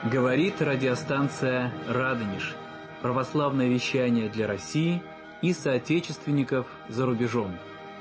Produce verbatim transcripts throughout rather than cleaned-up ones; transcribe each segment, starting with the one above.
Говорит радиостанция «Радонеж». Православное вещание для России и соотечественников за рубежом.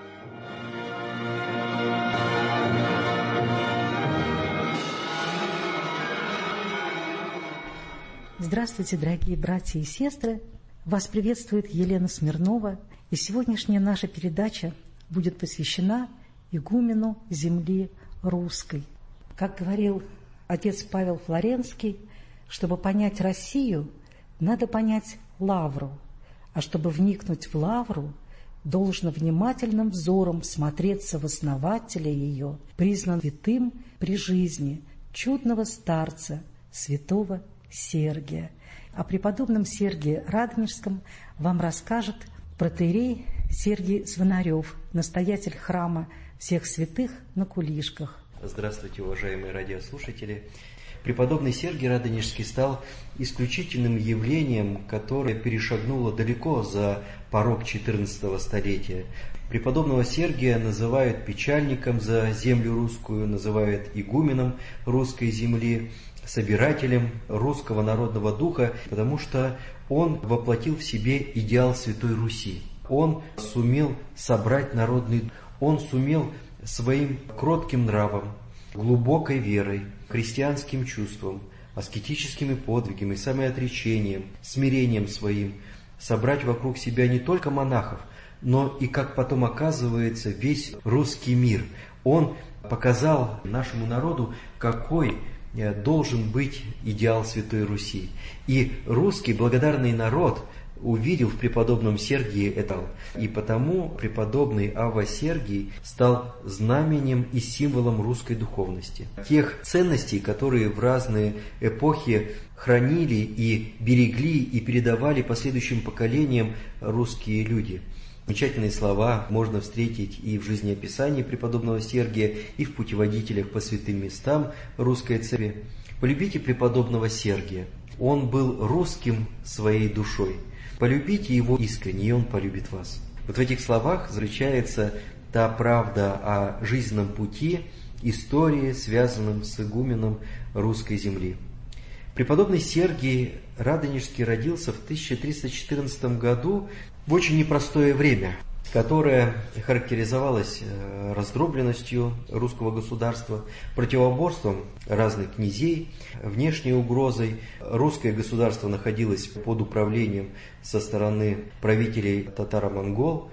Здравствуйте, дорогие братья и сестры! Вас приветствует Елена Смирнова, и сегодняшняя наша передача будет посвящена игумену земли русской. Как говорил отец Павел Флоренский, чтобы понять Россию, надо понять Лавру, а чтобы вникнуть в Лавру, должно внимательным взором всмотреться в основателя ее, признан святым при жизни, чудного старца, святого Сергия. О преподобном Сергии Радонежском вам расскажет протоиерей Сергий Звонарев, настоятель храма всех святых на Кулишках. Здравствуйте, уважаемые радиослушатели! Преподобный Сергий Радонежский стал исключительным явлением, которое перешагнуло далеко за порог четырнадцатого столетия. Преподобного Сергия называют печальником за землю русскую, называют игуменом русской земли, собирателем русского народного духа, потому что он воплотил в себе идеал Святой Руси. Он сумел собрать народный дух, он сумел своим кротким нравом, глубокой верой, христианским чувством, аскетическими подвигами, самоотречением, смирением своим собрать вокруг себя не только монахов, но и, как потом оказывается, весь русский мир. Он показал нашему народу, какой должен быть идеал Святой Руси. И русский благодарный народ увидел в преподобном Сергии это. И потому преподобный Авва Сергий стал знаменем и символом русской духовности. Тех ценностей, которые в разные эпохи хранили и берегли и передавали последующим поколениям русские люди. Замечательные слова можно встретить и в жизнеописании преподобного Сергия, и в путеводителях по святым местам русской церкви. Полюбите преподобного Сергия. Он был русским своей душой. Полюбите его искренне, и он полюбит вас. Вот в этих словах заключается та правда о жизненном пути, истории, связанном с игуменом русской земли. Преподобный Сергий Радонежский родился в тысяча триста четырнадцатом году в очень непростое время, которое характеризовалось раздробленностью русского государства, противоборством разных князей, внешней угрозой. Русское государство находилось под управлением со стороны правителей татаро-монгол.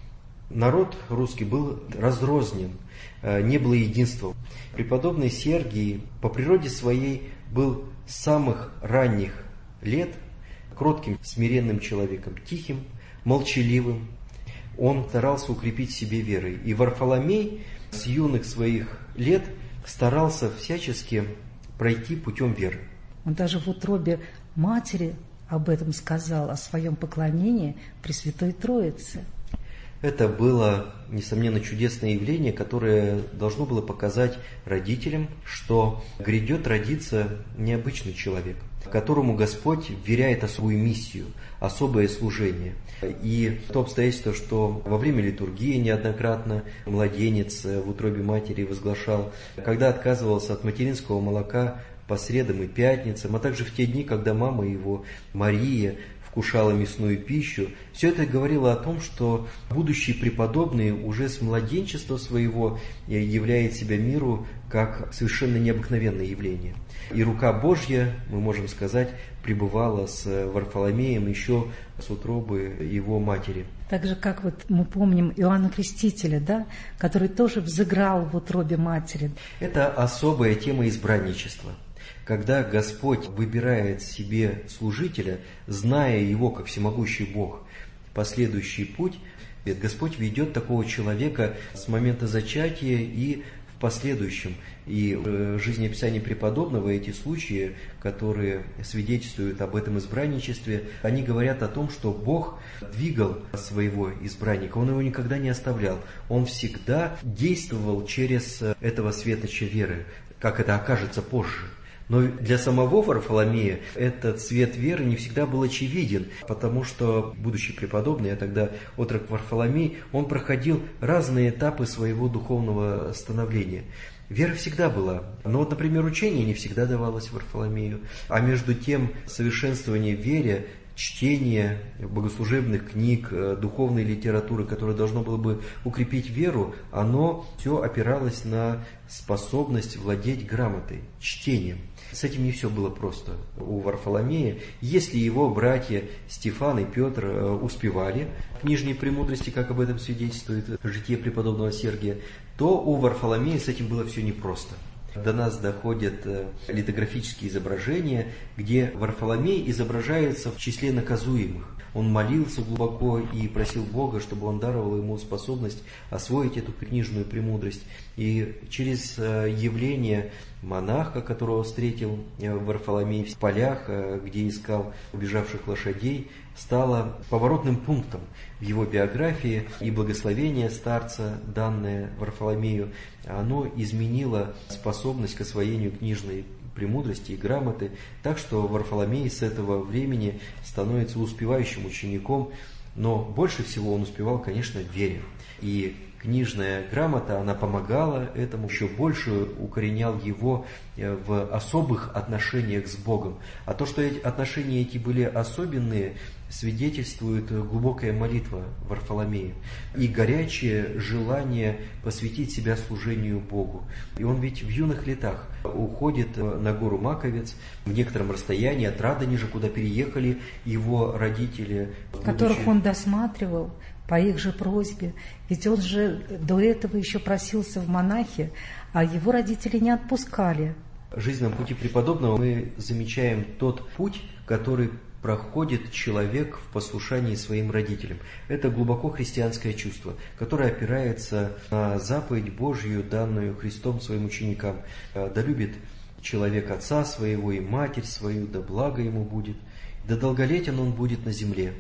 Народ русский был разрознен, не было единства. Преподобный Сергий по природе своей был с самых ранних лет кротким, смиренным человеком, тихим, молчаливым. Он старался укрепить в себе верой. И Варфоломей с юных своих лет старался всячески пройти путем веры. Он даже в утробе матери об этом сказал, о своем поклонении Пресвятой Троице. Это было, несомненно, чудесное явление, которое должно было показать родителям, что грядет родиться необычный человек, которому Господь вверяет особую миссию, особое служение. И то обстоятельство, что во время литургии неоднократно младенец в утробе матери возглашал, когда отказывался от материнского молока по средам и пятницам, а также в те дни, когда мама его, Мария, вкушала мясную пищу, все это говорило о том, что будущий преподобный уже с младенчества своего являет себя миру как совершенно необыкновенное явление. И рука Божья, мы можем сказать, пребывала с Варфоломеем еще с утробы его матери. Так же, как вот мы помним Иоанна Крестителя, да, который тоже взыграл в утробе матери. Это особая тема избранничества. Когда Господь выбирает себе служителя, зная его как всемогущий Бог, последующий путь, Господь ведет такого человека с момента зачатия и в последующем. И в жизнеописании преподобного эти случаи, которые свидетельствуют об этом избранничестве, они говорят о том, что Бог двигал своего избранника, Он его никогда не оставлял. Он всегда действовал через этого светоча веры, как это окажется позже. Но для самого Варфоломея этот свет веры не всегда был очевиден, потому что будущий преподобный, а тогда отрок Варфоломей, он проходил разные этапы своего духовного становления. Вера всегда была. Но вот, например, учение не всегда давалось Варфоломею. А между тем, совершенствование в вере, чтение богослужебных книг, духовной литературы, которое должно было бы укрепить веру, оно все опиралось на способность владеть грамотой, чтением. С этим не все было просто у Варфоломея. Если его братья Стефан и Петр успевали в книжной премудрости, как об этом свидетельствует житие преподобного Сергия, то у Варфоломея с этим было все непросто. До нас доходят литографические изображения, где Варфоломей изображается в числе наказуемых. Он молился глубоко и просил Бога, чтобы он даровал ему способность освоить эту книжную премудрость. И через явление монаха, которого встретил Варфоломей в полях, где искал убежавших лошадей, стало поворотным пунктом в его биографии, и благословение старца, данное Варфоломею, оно изменило способность к освоению книжной премудрости и грамоты, так что Варфоломей с этого времени становится успевающим учеником, но больше всего он успевал, конечно, в вере. И книжная грамота, она помогала этому, еще больше укоренял его в особых отношениях с Богом. А то, что эти отношения эти были особенные, свидетельствует глубокая молитва Варфоломея и горячее желание посвятить себя служению Богу. И он ведь в юных летах уходит на гору Маковец в некотором расстоянии от Радонежа, куда переехали его родители, которых будучи... он досматривал по их же просьбе. Ведь он же до этого еще просился в монахи, а его родители не отпускали. В жизненном пути преподобного мы замечаем тот путь, который проходит человек в послушании своим родителям. Это глубоко христианское чувство, которое опирается на заповедь Божью, данную Христом своим ученикам. Да любит человек отца своего и матерь свою, да благо ему будет, да долголетен он будет на земле.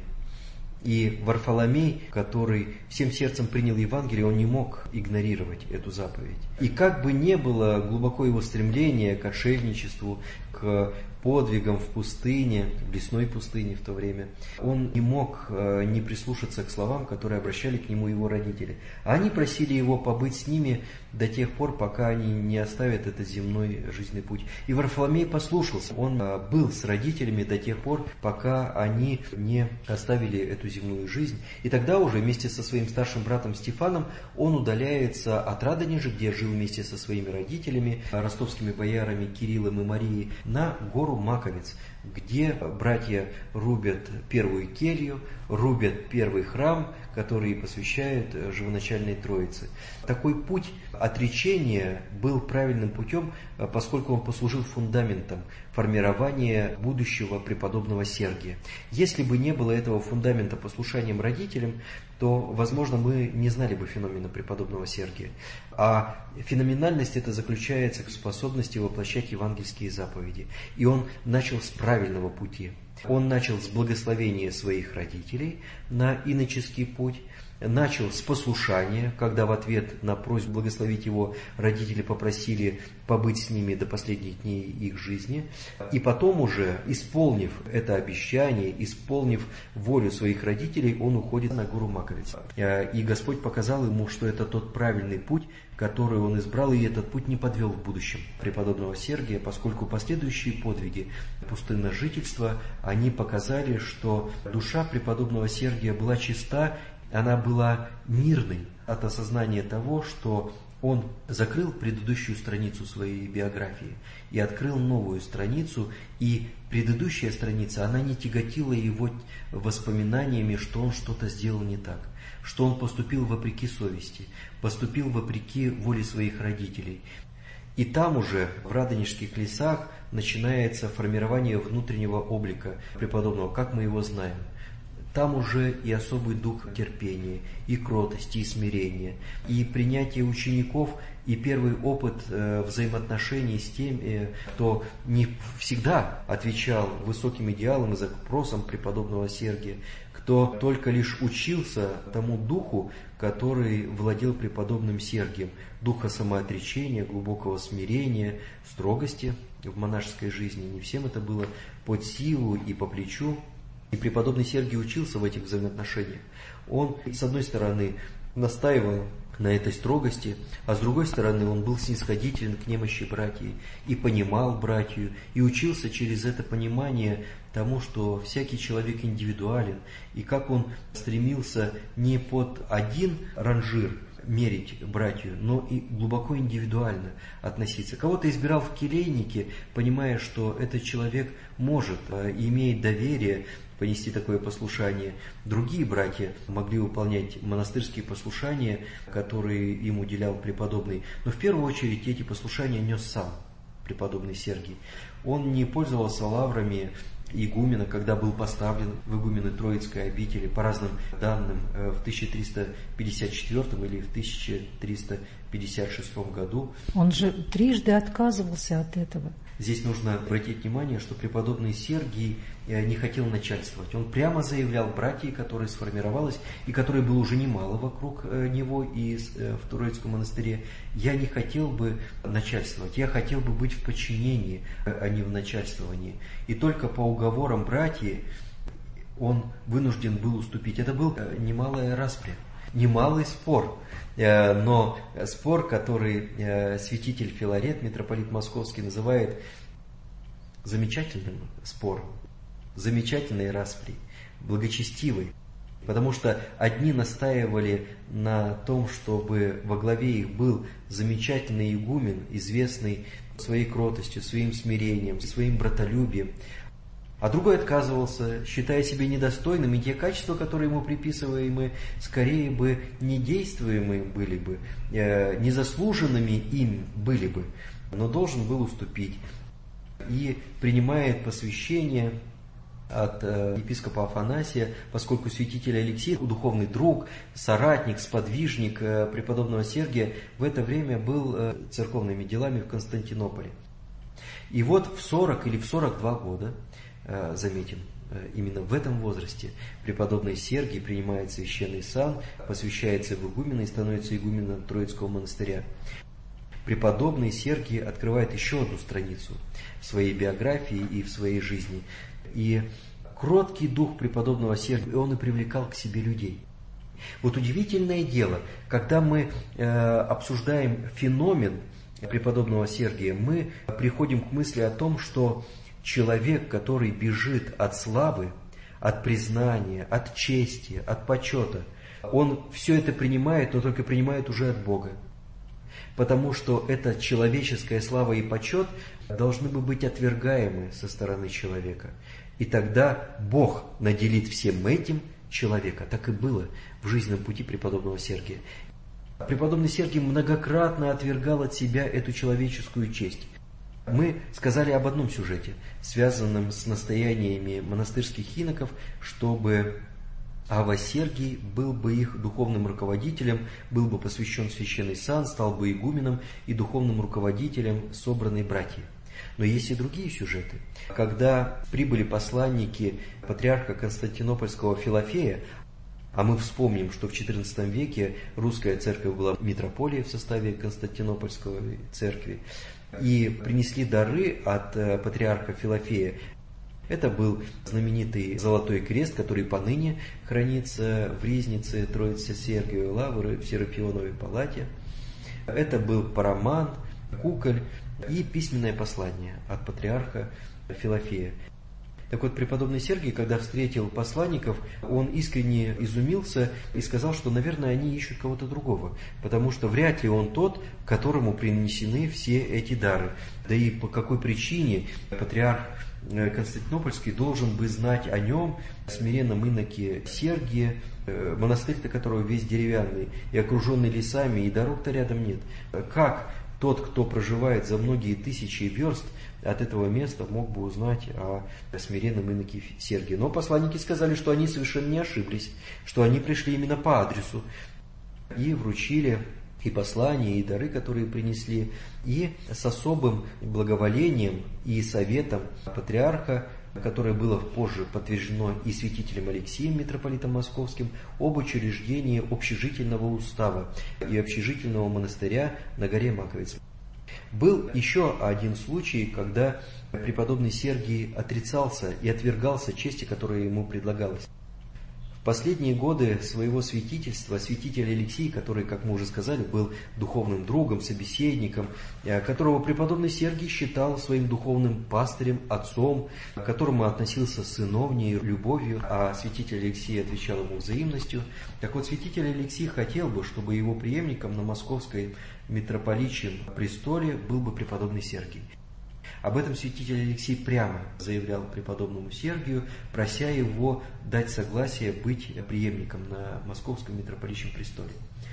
И Варфоломей, который всем сердцем принял Евангелие, он не мог игнорировать эту заповедь. И как бы ни было глубоко его стремление к отшельничеству, к подвигам в пустыне, в лесной пустыне в то время, он не мог не прислушаться к словам, которые обращали к нему его родители. А они просили его побыть с ними до тех пор, пока они не оставят этот земной жизненный путь. И Варфоломей послушался. Он был с родителями до тех пор, пока они не оставили эту земную жизнь. И тогда уже вместе со своим старшим братом Стефаном он удаляется от Радонежа, где жил вместе со своими родителями, ростовскими боярами Кириллом и Марией, на гору Маковец, где братья рубят первую келью, рубят первый храм, который посвящают живоначальной Троице. Такой путь отречения был правильным путем, поскольку он послужил фундаментом формирования будущего преподобного Сергия. Если бы не было этого фундамента послушанием родителям, то, возможно, мы не знали бы феномена преподобного Сергия. А феноменальность это заключается в способности воплощать евангельские заповеди. И он начал с правильного пути. Он начал с благословения своих родителей на иноческий путь, начал с послушания, когда в ответ на просьбу благословить его родители попросили побыть с ними до последних дней их жизни. И потом уже, исполнив это обещание, исполнив волю своих родителей, он уходит на гору Маковец. И Господь показал ему, что это тот правильный путь, который он избрал, и этот путь не подвел в будущем преподобного Сергия, поскольку последующие подвиги пустынного жительства, они показали, что душа преподобного Сергия была чиста, она была мирной от осознания того, что он закрыл предыдущую страницу своей биографии и открыл новую страницу, и предыдущая страница, она не тяготила его воспоминаниями, что он что-то сделал не так, что он поступил вопреки совести, поступил вопреки воле своих родителей. И там уже, в Радонежских лесах, начинается формирование внутреннего облика преподобного, как мы его знаем. Там уже и особый дух терпения, и кротости, и смирения, и принятие учеников, и первый опыт э, взаимоотношений с теми, кто не всегда отвечал высоким идеалам и запросам преподобного Сергия, кто только лишь учился тому духу, который владел преподобным Сергием, духа самоотречения, глубокого смирения, строгости в монашеской жизни. Не всем это было под силу и по плечу. И преподобный Сергий учился в этих взаимоотношениях. Он, с одной стороны, настаивал на этой строгости, а с другой стороны он был снисходителен к немощи братьев и понимал братью, и учился через это понимание тому, что всякий человек индивидуален, и как он стремился не под один ранжир мерить братью, но и глубоко индивидуально относиться. Кого-то избирал в келейнике, понимая, что этот человек может, имеет доверие понести такое послушание. Другие братья могли выполнять монастырские послушания, которые им уделял преподобный. Но в первую очередь эти послушания нес сам преподобный Сергий. Он не пользовался лаврами игумена, когда был поставлен в игумены Троицкой обители, по разным данным, в тысяча триста пятьдесят четвёртом или в тысяча триста пятьдесят шестом году. Он же трижды отказывался от этого. Здесь нужно обратить внимание, что преподобный Сергий не хотел начальствовать. Он прямо заявлял братьям, которая сформировалась, и которой было уже немало вокруг него и в Троицком монастыре: я не хотел бы начальствовать, я хотел бы быть в подчинении, а не в начальствовании. И только по уговорам братьев он вынужден был уступить. Это был немалая распря, немалый спор. Но спор, который святитель Филарет, митрополит Московский, называет замечательным спором, замечательной распри, благочестивой. Потому что одни настаивали на том, чтобы во главе их был замечательный игумен, известный своей кротостью, своим смирением, своим братолюбием. А другой отказывался, считая себя недостойным, и те качества, которые ему приписываемы, скорее бы недействуемые были бы, э, незаслуженными им были бы, но должен был уступить. И принимает посвящение от э, епископа Афанасия, поскольку святитель Алексей, духовный друг, соратник, сподвижник э, преподобного Сергия, в это время был э, церковными делами в Константинополе. И вот в сорок или в сорок два года, заметим, именно в этом возрасте преподобный Сергий принимает священный сан, посвящается в игумена и становится игуменом Троицкого монастыря. Преподобный Сергий открывает еще одну страницу в своей биографии и в своей жизни. И кроткий дух преподобного Сергия, он и привлекал к себе людей. Вот удивительное дело, когда мы э, обсуждаем феномен преподобного Сергия, мы приходим к мысли о том, что человек, который бежит от славы, от признания, от чести, от почета, он все это принимает, но только принимает уже от Бога. Потому что эта человеческая слава и почет должны бы быть отвергаемы со стороны человека. И тогда Бог наделит всем этим человека. Так и было в жизненном пути преподобного Сергия. Преподобный Сергий многократно отвергал от себя эту человеческую честь. Мы сказали об одном сюжете, связанном с настояниями монастырских иноков, чтобы Ава Сергий был бы их духовным руководителем, был бы посвящен в священный сан, стал бы игуменом и духовным руководителем собранной братьи. Но есть и другие сюжеты. Когда прибыли посланники патриарха Константинопольского Филофея, а мы вспомним, что в четырнадцатом веке русская церковь была митрополией в составе Константинопольской церкви, и принесли дары от патриарха Филофея. Это был знаменитый Золотой Крест, который поныне хранится в ризнице Троицы Сергиевой Лавры в Серафионовой палате. Это был парамант, куколь и письменное послание от патриарха Филофея. Так вот, преподобный Сергий, когда встретил посланников, он искренне изумился и сказал, что, наверное, они ищут кого-то другого, потому что вряд ли он тот, которому принесены все эти дары. Да и по какой причине патриарх Константинопольский должен бы знать о нем, смиренном иноке Сергия, монастырь-то которого весь деревянный, и окруженный лесами, и дорог-то рядом нет. Как тот, кто проживает за многие тысячи верст от этого места, мог бы узнать о смиренном иноке Сергии? Но посланники сказали, что они совершенно не ошиблись, что они пришли именно по адресу, и вручили и послания, и дары, которые принесли, и с особым благоволением и советом патриарха, которое было позже подтверждено и святителем Алексеем, митрополитом Московским, об учреждении общежительного устава и общежительного монастыря на горе Маковец. Был еще один случай, когда преподобный Сергий отрицался и отвергался чести, которая ему предлагалась. В последние годы своего святительства святитель Алексий, который, как мы уже сказали, был духовным другом, собеседником, которого преподобный Сергий считал своим духовным пастырем, отцом, к которому относился с сыновней любовью, а святитель Алексий отвечал ему взаимностью. Так вот, святитель Алексий хотел бы, чтобы его преемником на московской митрополичьем престоле был бы преподобный Сергий. Об этом святитель Алексий прямо заявлял преподобному Сергию, прося его дать согласие быть преемником на московском митрополичьем престоле.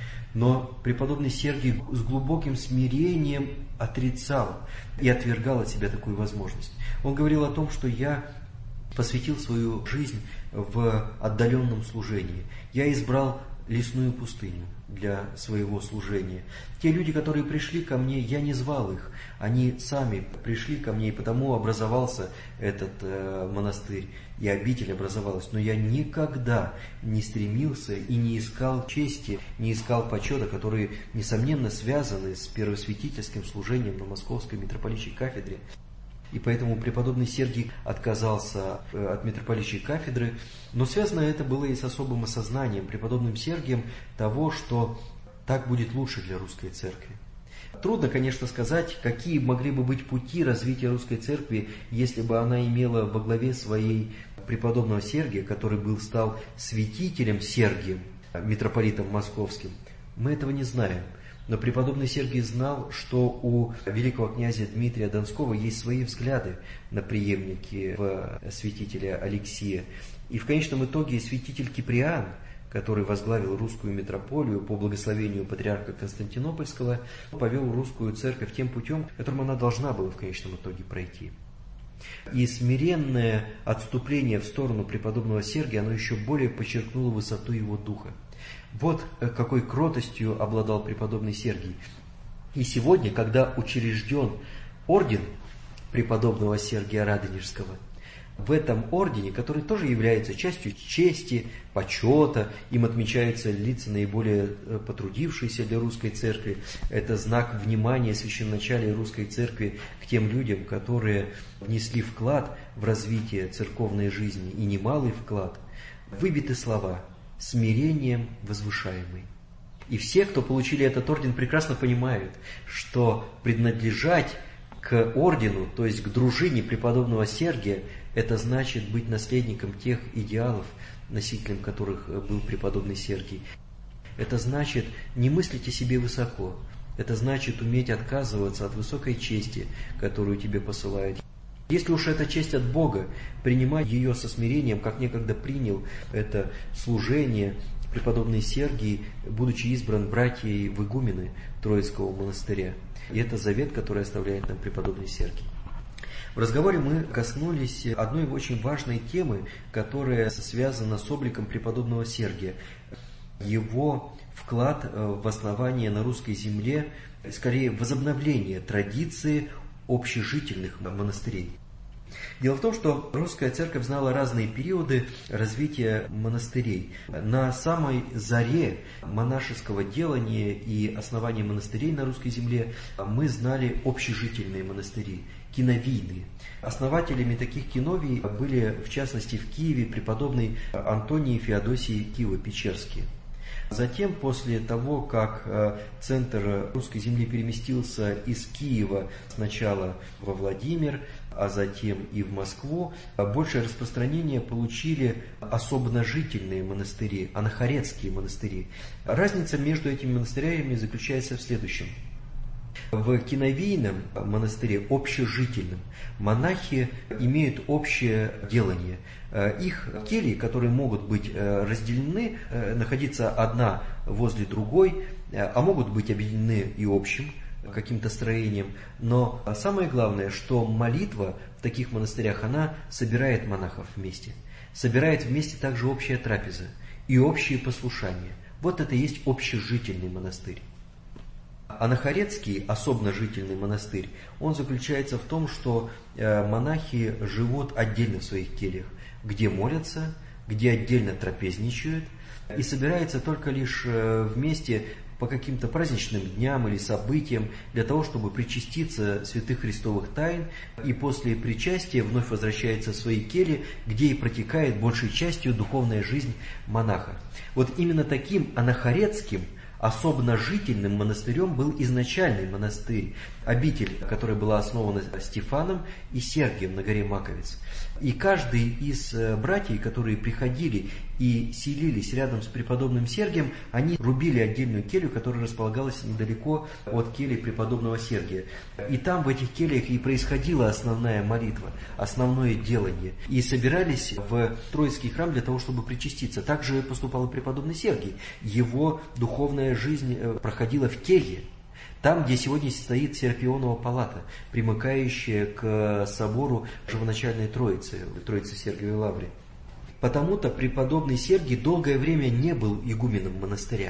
Но преподобный Сергий с глубоким смирением отрицал и отвергал от себя такую возможность. Он говорил о том, что я посвятил свою жизнь в отдаленном служении. Я избрал лесную пустыню для своего служения. Те люди, которые пришли ко мне, я не звал их, они сами пришли ко мне, и потому образовался этот э, монастырь, и обитель образовалась. Но я никогда не стремился и не искал чести, не искал почета, которые, несомненно, связаны с первосвятительским служением на Московской митрополичьей кафедре. И поэтому преподобный Сергий отказался от митрополичьей кафедры, но связано это было и с особым осознанием преподобным Сергием того, что так будет лучше для русской церкви. Трудно, конечно, сказать, какие могли бы быть пути развития русской церкви, если бы она имела во главе своей преподобного Сергия, который был, стал святителем Сергием, митрополитом московским. Мы этого не знаем. Но преподобный Сергий знал, что у великого князя Дмитрия Донского есть свои взгляды на преемники в святителя Алексия. И в конечном итоге святитель Киприан, который возглавил русскую митрополию по благословению патриарха Константинопольского, повел русскую церковь тем путем, которым она должна была в конечном итоге пройти. И смиренное отступление в сторону преподобного Сергия, оно еще более подчеркнуло высоту его духа. Вот какой кротостью обладал преподобный Сергий. И сегодня, когда учрежден орден преподобного Сергия Радонежского, в этом ордене, который тоже является частью чести, почета, им отмечаются лица наиболее потрудившиеся для русской церкви. Это знак внимания священноначалия русской церкви к тем людям, которые внесли вклад в развитие церковной жизни, и немалый вклад. Выбиты слова «смирением возвышаемый». И все, кто получили этот орден, прекрасно понимают, что принадлежать к ордену, то есть к дружине преподобного Сергия, это значит быть наследником тех идеалов, носителем которых был преподобный Сергий. Это значит не мыслить о себе высоко. Это значит уметь отказываться от высокой чести, которую тебе посылают. Если уж эта честь от Бога, принимай ее со смирением, как некогда принял это служение преподобный Сергий, будучи избран братьей в игумены Троицкого монастыря. И это завет, который оставляет нам преподобный Сергий. В разговоре мы коснулись одной очень важной темы, которая связана с обликом преподобного Сергия. Его вклад в основание на русской земле, скорее возобновление традиции общежительных монастырей. Дело в том, что русская церковь знала разные периоды развития монастырей. На самой заре монашеского делания и основания монастырей на русской земле мы знали общежительные монастыри, киновийные. Основателями таких киновий были, в частности, в Киеве преподобный Антоний Феодосий Киево-Печерский. Затем, после того, как центр русской земли переместился из Киева сначала во Владимир, а затем и в Москву, большее распространение получили особножительные монастыри, анахоретские монастыри. Разница между этими монастырями заключается в следующем. В киновийном монастыре, общежительном, монахи имеют общее делание. Их кельи, которые могут быть разделены, находиться одна возле другой, а могут быть объединены и общим каким-то строением. Но самое главное, что молитва в таких монастырях, она собирает монахов вместе. Собирает вместе также общая трапеза и общие послушания. Вот это и есть общежительный монастырь. Анахоретский, особножительный монастырь, он заключается в том, что монахи живут отдельно в своих кельях, где молятся, где отдельно трапезничают, и собираются только лишь вместе по каким-то праздничным дням или событиям, для того, чтобы причаститься святых христовых тайн, и после причастия вновь возвращается в свои кельи, где и протекает большей частью духовная жизнь монаха. Вот именно таким анахоретским, особенно жительным монастырем был изначальный монастырь, обитель, которая была основана Стефаном и Сергием на горе Маковец. И каждый из братьев, которые приходили и селились рядом с преподобным Сергием, они рубили отдельную келью, которая располагалась недалеко от кельи преподобного Сергия. И там в этих кельях и происходила основная молитва, основное делание. И собирались в Троицкий храм для того, чтобы причаститься. Так же поступал и преподобный Сергий. Его духовная жизнь проходила в келье. Там, где сегодня стоит Серапионова палата, примыкающая к собору Живоначальной Троицы, Троицы Сергиевой Лавры. Потому-то преподобный Сергий долгое время не был игуменом монастыря.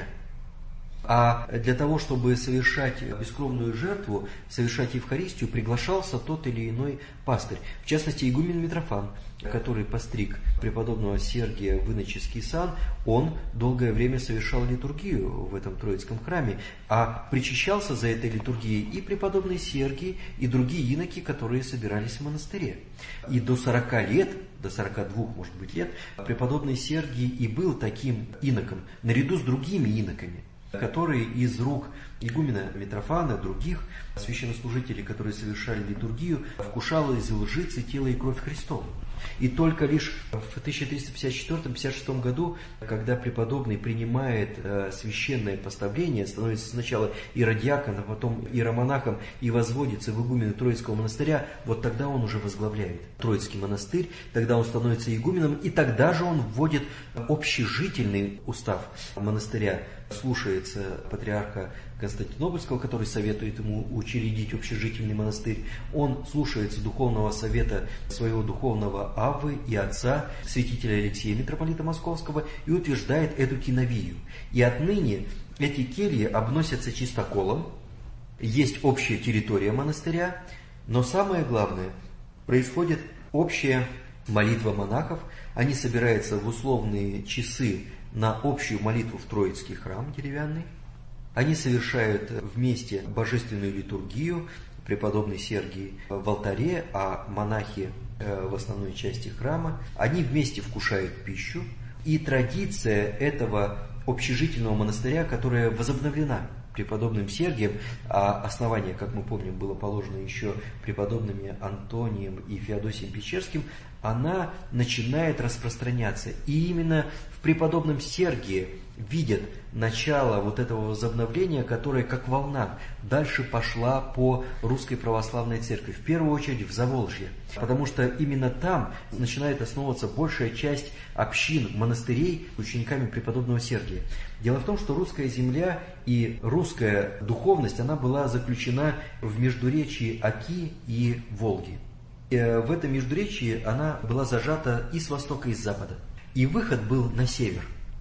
А для того, чтобы совершать бескровную жертву, совершать Евхаристию, приглашался тот или иной пастырь. В частности, игумен Митрофан, который постриг преподобного Сергия в иноческий сан, он долгое время совершал литургию в этом Троицком храме, а причащался за этой литургией и преподобный Сергий, и другие иноки, которые собирались в монастыре. И до сорока лет, до сорока двух, может быть, лет, преподобный Сергий и был таким иноком, наряду с другими иноками, которые из рук игумена Митрофана, других священнослужителей, которые совершали литургию, вкушало из лжицы тело и кровь Христова. И только лишь в тысяча триста пятьдесят четвёртом — пятьдесят шестом году, когда преподобный принимает э, священное поставление, становится сначала иродиаконом, а потом иеромонахом и возводится в игумены Троицкого монастыря, вот тогда он уже возглавляет Троицкий монастырь, тогда он становится игуменом, и тогда же он вводит общежительный устав монастыря, слушается патриарха Константинопольского, который советует ему учредить общежительный монастырь. Он слушается духовного совета своего духовного аввы и отца, святителя Алексея, митрополита Московского, и утверждает эту киновию. И отныне эти кельи обносятся чистоколом, есть общая территория монастыря, но самое главное, происходит общая молитва монахов, они собираются в условные часы на общую молитву в Троицкий храм деревянный. Они совершают вместе божественную литургию, преподобный Сергий в алтаре, а монахи в основной части храма. Они вместе вкушают пищу. И традиция этого общежительного монастыря, которая возобновлена преподобным Сергием, а основание, как мы помним, было положено еще преподобными Антонием и Феодосием Печерским, она начинает распространяться. И именно в преподобном Сергии видят начало вот этого возобновления, которое как волна дальше пошла по Русской Православной Церкви, в первую очередь в Заволжье, потому что именно там начинает основываться большая часть общин, монастырей учениками преподобного Сергия. Дело в том, что русская земля и русская духовность, она была заключена в междуречии Оки и Волги. И в этом междуречии она была зажата и с востока, и с запада. И выход был на север.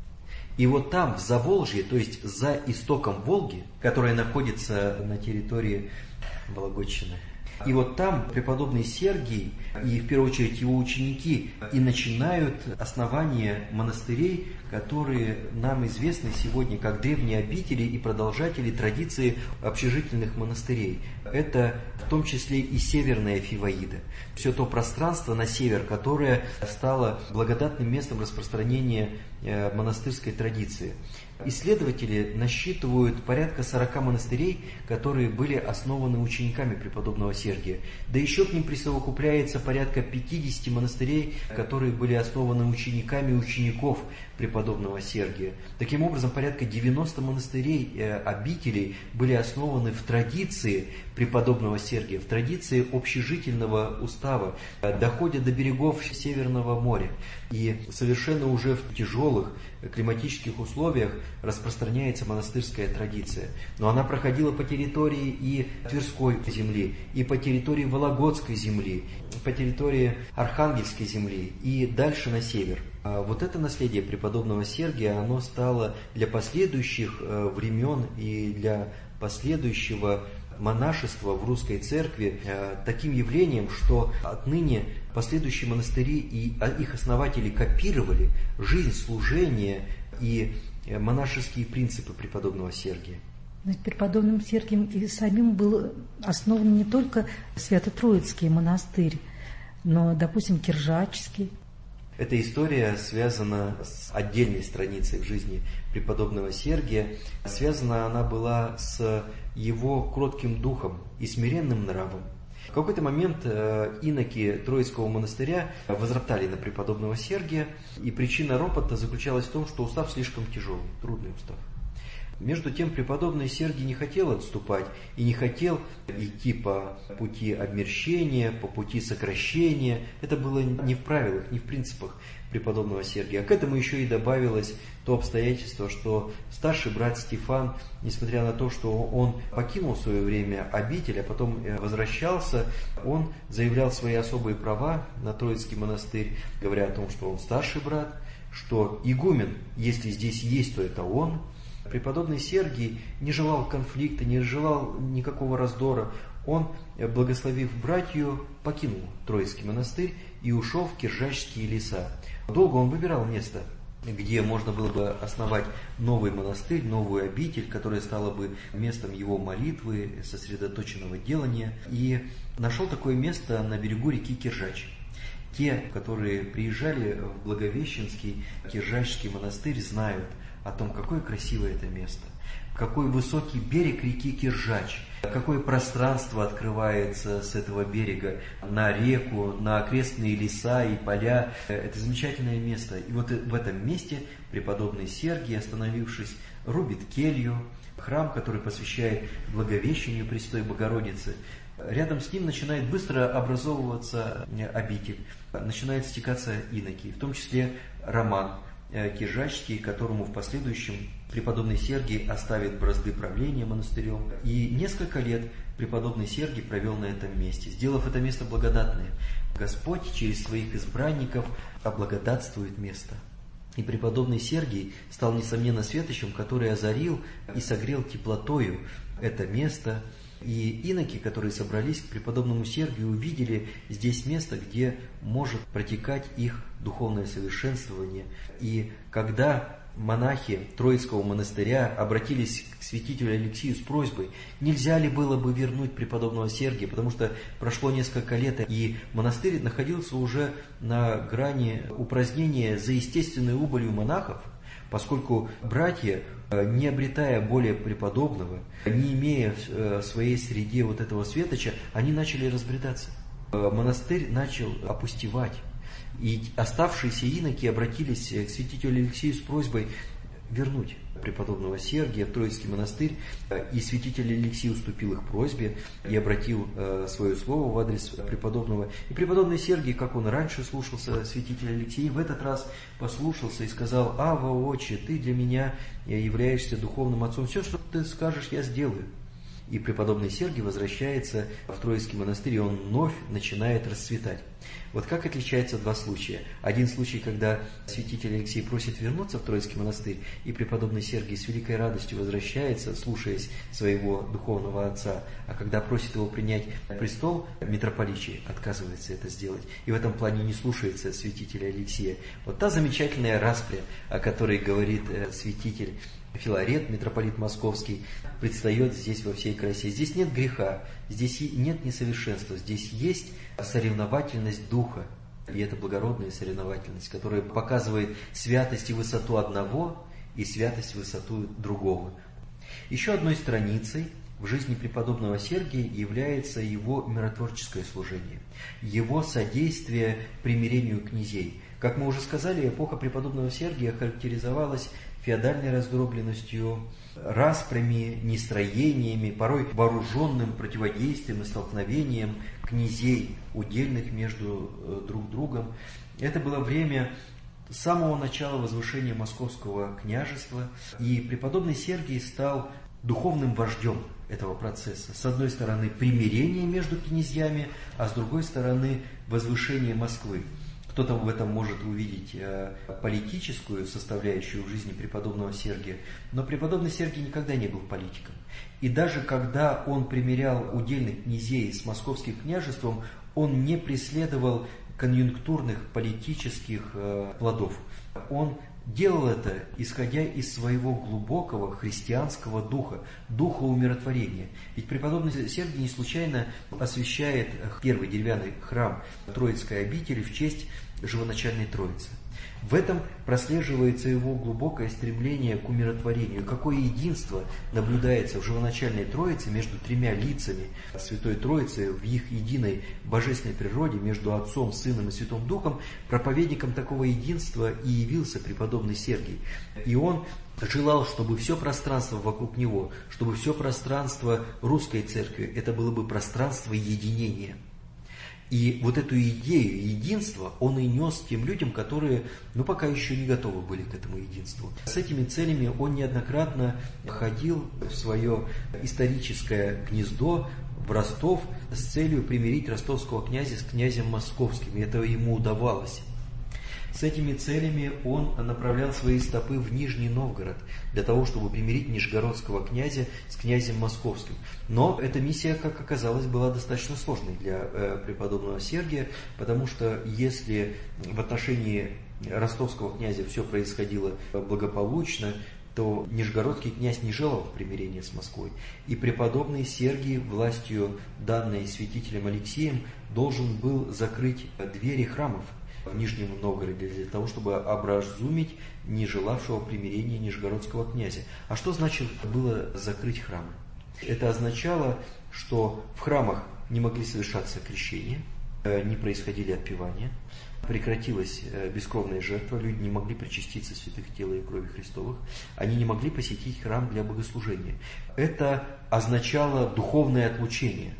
И вот там, в Заволжье, то есть за истоком Волги, которая находится на территории Вологодчины, и вот там преподобный Сергий и в первую очередь его ученики и начинают основание монастырей, которые нам известны сегодня как древние обители и продолжатели традиции общежительных монастырей. Это в том числе и Северная Фиваида. Все то пространство на север, которое стало благодатным местом распространения монастырской традиции. Исследователи насчитывают порядка сорока монастырей, которые были основаны учениками преподобного Сергия. Да еще к ним присовокупляется порядка пятидесяти монастырей, которые были основаны учениками учеников преподобного Сергия. Таким образом, порядка девяноста монастырей, э, обителей были основаны в традиции преподобного Сергия, в традиции общежительного устава, э, доходя до берегов Северного моря. И совершенно уже в тяжелых климатических условиях распространяется монастырская традиция. Но она проходила по территории и Тверской земли, и по территории Вологодской земли, по территории Архангельской земли, и дальше на север. А вот это наследие преподобного Сергия, оно стало для последующих времен и для последующего монашества в русской церкви э, таким явлением, что отныне последующие монастыри и их основатели копировали жизнь, служение и монашеские принципы преподобного Сергия. Над преподобным Сергием и самим был основан не только Свято-Троицкий монастырь, но, допустим, Киржачский. Эта история связана с отдельной страницей в жизни преподобного Сергия. Связана она была с его кротким духом и смиренным нравом. В какой-то момент иноки Троицкого монастыря возроптали на преподобного Сергия, и причина ропота заключалась в том, что устав слишком тяжелый, трудный устав. Между тем преподобный Сергий не хотел отступать и не хотел идти по пути обмерщения, по пути сокращения. Это было не в правилах, не в принципах преподобного Сергия. А к этому еще и добавилось то обстоятельство, что старший брат Стефан, несмотря на то, что он покинул в свое время обитель, а потом возвращался, он заявлял свои особые права на Троицкий монастырь, говоря о том, что он старший брат, что игумен, если здесь есть, то это он. Преподобный Сергий не желал конфликта, не желал никакого раздора. Он, благословив братью, покинул Троицкий монастырь и ушел в Киржачские леса. Долго он выбирал место, где можно было бы основать новый монастырь, новую обитель, которая стала бы местом его молитвы, сосредоточенного делания. И нашел такое место на берегу реки Киржач. Те, которые приезжали в Благовещенский Киржачский монастырь, знают о том, какое красивое это место, какой высокий берег реки Киржач, какое пространство открывается с этого берега на реку, на окрестные леса и поля. Это замечательное место. И вот в этом месте преподобный Сергий, остановившись, рубит келью, храм, который посвящает Благовещению Пресвятой Богородицы. Рядом с ним начинает быстро образовываться обитель, начинают стекаться иноки, в том числе Роман Киржачский, которому в последующем преподобный Сергий оставит бразды правления монастырем. И несколько лет преподобный Сергий провел на этом месте, сделав это место благодатное. Господь через своих избранников облагодатствует место. И преподобный Сергий стал, несомненно, светочем, который озарил и согрел теплотою это место. И иноки, которые собрались к преподобному Сергию, увидели здесь место, где может протекать их духовное совершенствование. И когда монахи Троицкого монастыря обратились к святителю Алексию с просьбой, нельзя ли было бы вернуть преподобного Сергия, потому что прошло несколько лет, и монастырь находился уже на грани упразднения за естественной убылью монахов, поскольку братья, не обретая более преподобного, не имея в своей среде вот этого светоча, они начали разбредаться. Монастырь начал опустевать. И оставшиеся иноки обратились к святителю Алексию с просьбой вернуть преподобного Сергия в Троицкий монастырь, и святитель Алексий уступил их просьбе и обратил свое слово в адрес преподобного. И преподобный Сергий, как он раньше слушался святителя Алексия, в этот раз послушался и сказал: «Ава, отче, ты для меня являешься духовным отцом, все, что ты скажешь, я сделаю». И преподобный Сергий возвращается в Троицкий монастырь, и он вновь начинает расцветать. Вот как отличаются два случая. Один случай, когда святитель Алексий просит вернуться в Троицкий монастырь, и преподобный Сергий с великой радостью возвращается, слушаясь своего духовного отца, а когда просит его принять престол митрополичий, отказывается это сделать. И в этом плане не слушается святителя Алексия. Вот та замечательная распря, о которой говорит святитель Филарет, митрополит Московский, предстает здесь во всей красе. Здесь нет греха, здесь нет несовершенства, здесь есть соревновательность духа. И это благородная соревновательность, которая показывает святость и высоту одного и святость и высоту другого. Еще одной страницей в жизни преподобного Сергия является его миротворческое служение, его содействие примирению князей. Как мы уже сказали, эпоха преподобного Сергия характеризовалась феодальной раздробленностью, распрями, нестроениями, порой вооруженным противодействием и столкновением князей, удельных между друг другом. Это было время самого начала возвышения Московского княжества, и преподобный Сергий стал духовным вождем этого процесса. С одной стороны, примирение между князьями, а с другой стороны, возвышение Москвы. Кто-то в этом может увидеть политическую составляющую в жизни преподобного Сергия, но преподобный Сергий никогда не был политиком. И даже когда он примирял удельных князей с московским княжеством, он не преследовал конъюнктурных политических э, плодов. Он делал это, исходя из своего глубокого христианского духа, духа умиротворения. Ведь преподобный Сергий не случайно освящает первый деревянный храм Троицкой обители в честь живоначальной Троицы. В этом прослеживается его глубокое стремление к умиротворению. Какое единство наблюдается в живоначальной Троице между тремя лицами Святой Троицы в их единой божественной природе, между Отцом, Сыном и Святым Духом. Проповедником такого единства и явился преподобный Сергий. И он желал, чтобы все пространство вокруг него, чтобы все пространство русской церкви, это было бы пространство единения. И вот эту идею единства он и нес тем людям, которые, ну, пока еще не готовы были к этому единству. С этими целями он неоднократно ходил в свое историческое гнездо, в Ростов, с целью примирить ростовского князя с князем московским. И это ему удавалось. С этими целями он направлял свои стопы в Нижний Новгород, для того, чтобы примирить нижегородского князя с князем московским. Но эта миссия, как оказалось, была достаточно сложной для э, преподобного Сергия, потому что если в отношении ростовского князя все происходило благополучно, то нижегородский князь не желал примирения с Москвой. И преподобный Сергий, властью данной святителем Алексеем, должен был закрыть двери храмов в Нижнем Новгороде для того, чтобы образумить не желавшего примирения нижегородского князя. А что значит было закрыть храмы? Это означало, что в храмах не могли совершаться крещения, не происходили отпевания, прекратилась бескровная жертва, люди не могли причаститься святых тела и крови Христовых, они не могли посетить храм для богослужения. Это означало духовное отлучение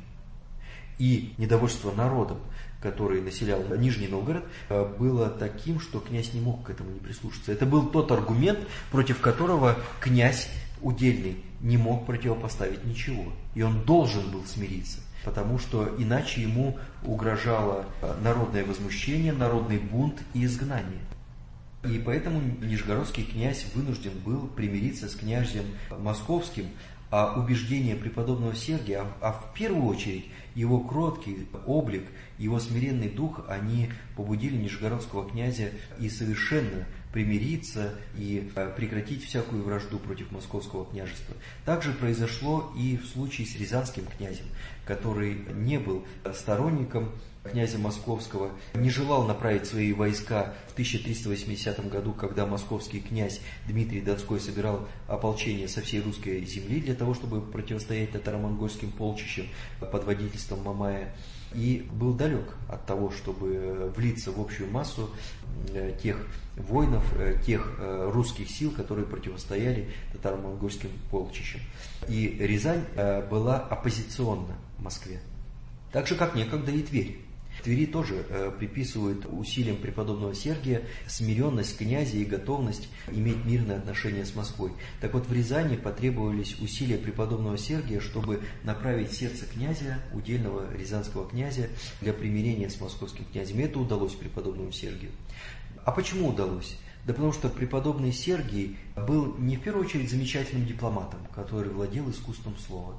и недовольство народом, который населял Нижний Новгород, было таким, что князь не мог к этому не прислушаться. Это был тот аргумент, против которого князь удельный не мог противопоставить ничего. И он должен был смириться, потому что иначе ему угрожало народное возмущение, народный бунт и изгнание. И поэтому нижегородский князь вынужден был примириться с князем московским, а убеждения преподобного Сергия, а в первую очередь его кроткий облик, его смиренный дух, они побудили нижегородского князя и совершенно примириться и прекратить всякую вражду против московского княжества. Также произошло и в случае с рязанским князем, который не был сторонником князя московского, не желал направить свои войска в тысяча триста восьмидесятом году, когда московский князь Дмитрий Донской собирал ополчение со всей русской земли для того, чтобы противостоять татаро-монгольским полчищам под водительством Мамая, и был далек от того, чтобы влиться в общую массу тех воинов, тех русских сил, которые противостояли татаро-монгольским полчищам. И Рязань была оппозиционна Москве, так же, как некогда и Тверь. В Твери тоже э, приписывают усилиям преподобного Сергия смиренность князя и готовность иметь мирные отношения с Москвой. Так вот, в Рязани потребовались усилия преподобного Сергия, чтобы направить сердце князя, удельного рязанского князя, для примирения с московским князем. И это удалось преподобному Сергию. А почему удалось? Да потому что преподобный Сергий был не в первую очередь замечательным дипломатом, который владел искусством слова,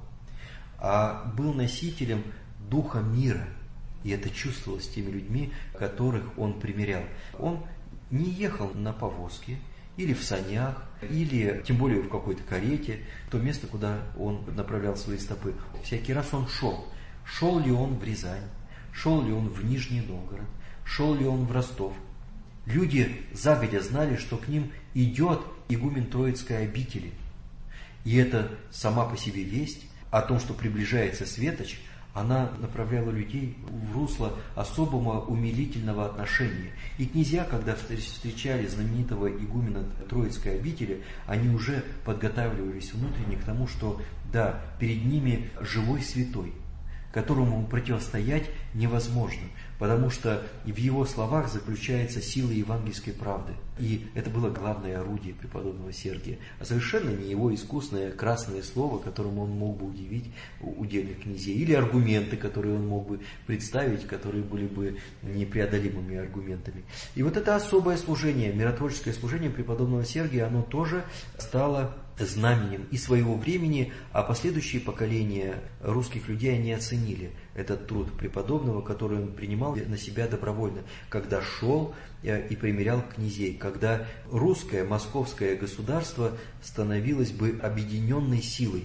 а был носителем духа мира. И это чувствовалось теми людьми, которых он примирял. Он не ехал на повозке, или в санях, или тем более в какой-то карете, в то место, куда он направлял свои стопы. Всякий раз он шел. Шел ли он в Рязань, шел ли он в Нижний Новгород, шел ли он в Ростов. Люди загодя знали, что к ним идет игумен Троицкой обители. И это сама по себе весть о том, что приближается светоч, она направляла людей в русло особого умилительного отношения. И князья, когда встречали знаменитого игумена Троицкой обители, они уже подготавливались внутренне к тому, что да, перед ними живой святой, которому противостоять невозможно, потому что в его словах заключается сила евангельской правды. И это было главное орудие преподобного Сергия, а совершенно не его искусное красное слово, которым он мог бы удивить удельных князей, или аргументы, которые он мог бы представить, которые были бы непреодолимыми аргументами. И вот это особое служение, миротворческое служение преподобного Сергия, оно тоже стало знаменем и своего времени, а последующие поколения русских людей они оценили этот труд преподобного, который он принимал на себя добровольно, когда шел и примирял князей, когда русское московское государство становилось бы объединенной силой.